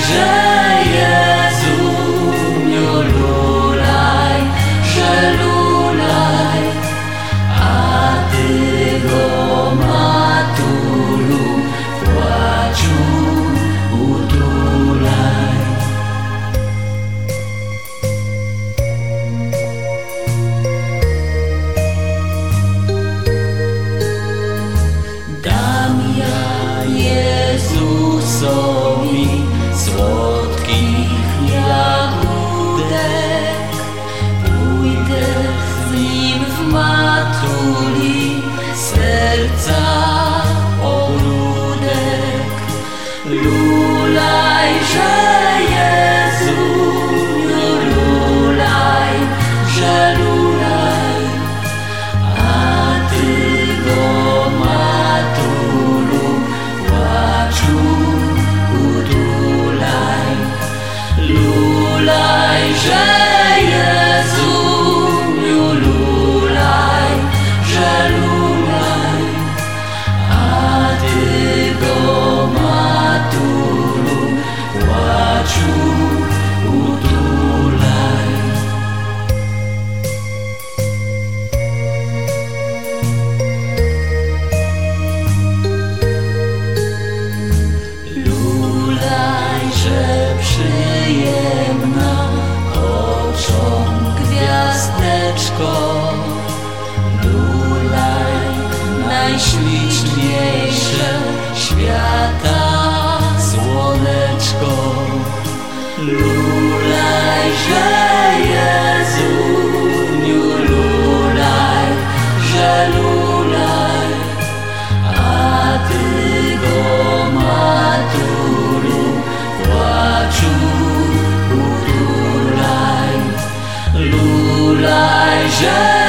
że Jezuniu lulaj, że lulaj, a Ty go matulu w płaczu utulaj. Dam ja Jezusowi słodkich jagódek, pójdę z Nim w matuli serca ogródek. Lulaj, że Jezuniu lulaj, że lulaj, a Ty go matulu w płaczu utulaj. Lulaj, że Jezuniu lulaj, że lulaj, a Ty go matulu w płaczu utulaj. Lulaj, że przyjemna oczom gwiazdeczko, lulaj, najśliczniejsze świata słoneczko. Lulaj, że Jezuniu lulaj, że lulaj, a Ty go matulu w płaczu utulaj. Lulaj, że